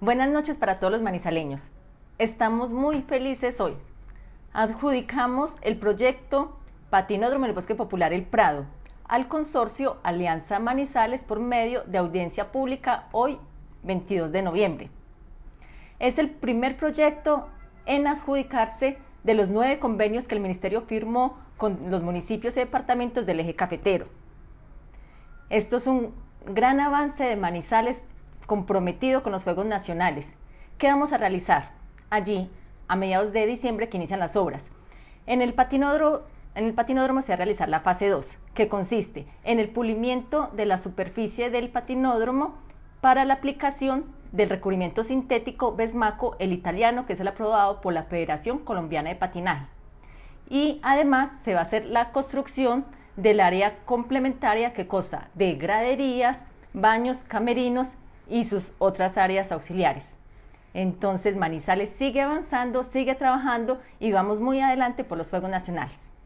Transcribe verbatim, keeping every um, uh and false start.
Buenas noches para todos los manizaleños. Estamos muy felices hoy. Adjudicamos el proyecto Patinódromo del Bosque Popular El Prado al consorcio Alianza Manizales por medio de audiencia pública hoy, veintidós de noviembre. Es el primer proyecto en adjudicarse de los nueve convenios que el Ministerio firmó con los municipios y departamentos del eje cafetero. Esto es un gran avance de Manizales comprometido con los Juegos Nacionales. ¿Qué vamos a realizar? Allí, a mediados de diciembre que inician las obras. En el patinódromo, en el patinódromo se va a realizar la fase dos, que consiste en el pulimiento de la superficie del patinódromo para la aplicación del recubrimiento sintético Besmaco, el italiano, que es el aprobado por la Federación Colombiana de Patinaje. Y además se va a hacer la construcción del área complementaria que consta de graderías, baños, camerinos y sus otras áreas auxiliares. Entonces Manizales sigue avanzando, sigue trabajando y vamos muy adelante por los Juegos Nacionales.